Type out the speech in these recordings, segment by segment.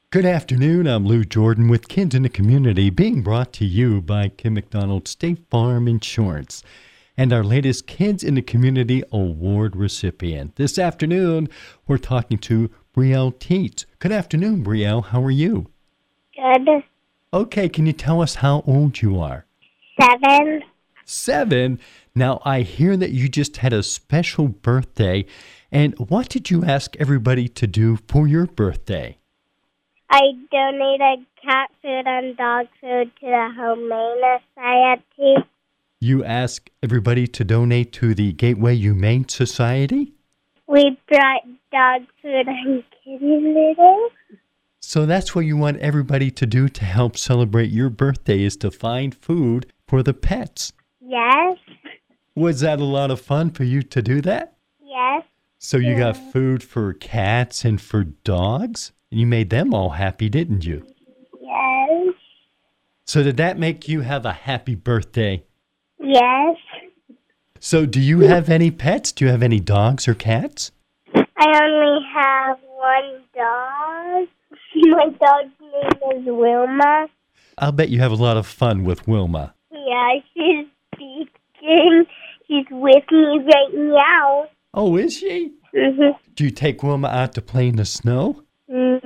Good afternoon. I'm Lou Jordan with Kids in the Community, being brought to you by Kim McDonald State Farm Insurance and our latest Kids in the Community Award recipient. This afternoon, we're talking to Brielle Teets. Good afternoon, Brielle. How are you? Good. Okay, can you tell us how old you are? 7. 7? Now, I hear that you just had a special birthday. And what did you ask everybody to do for your birthday? I donated cat food and dog food to the Humane Society. You asked everybody to donate to the Gateway Humane Society? We brought dog food and kitty litter. So that's what you want everybody to do to help celebrate your birthday, is to find food for the pets. Yes. Was that a lot of fun for you to do that? Yes. So you got food for cats and for dogs? You made them all happy, didn't you? Yes. So did that make you have a happy birthday? Yes. So do you have any pets? Do you have any dogs or cats? I only have one dog. My dog's name is Wilma. I'll bet you have a lot of fun with Wilma. Yeah, she's speaking. She's with me right now. Oh, is she? Mm-hmm. Do you take Wilma out to play in the snow? No.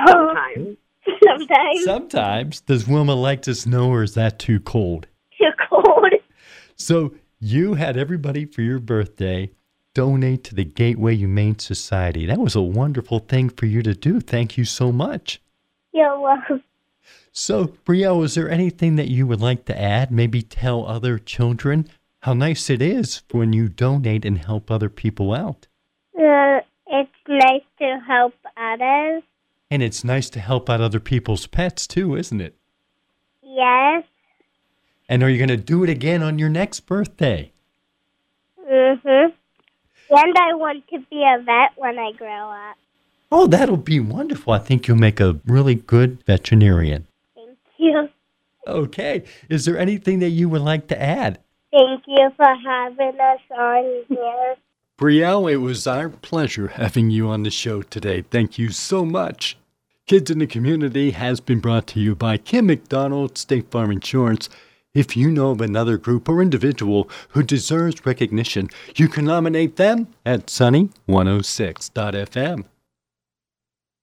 Sometimes. Sometimes. Does Wilma like the snow, or is that too cold? Too cold. So you had everybody for your birthday donate to the Gateway Humane Society. That was a wonderful thing for you to do. Thank you so much. You're welcome. So, Brielle, is there anything that you would like to add? Maybe tell other children how nice it is when you donate and help other people out. It's nice to help others. And it's nice to help out other people's pets too, isn't it? Yes. And are you going to do it again on your next birthday? Mm-hmm. And I want to be a vet when I grow up. Oh, that'll be wonderful. I think you'll make a really good veterinarian. Thank you. Okay. Is there anything that you would like to add? Thank you for having us on here. Brielle, it was our pleasure having you on the show today. Thank you so much. Kids in the Community has been brought to you by Kim McDonald State Farm Insurance. If you know of another group or individual who deserves recognition, you can nominate them at sunny106.fm.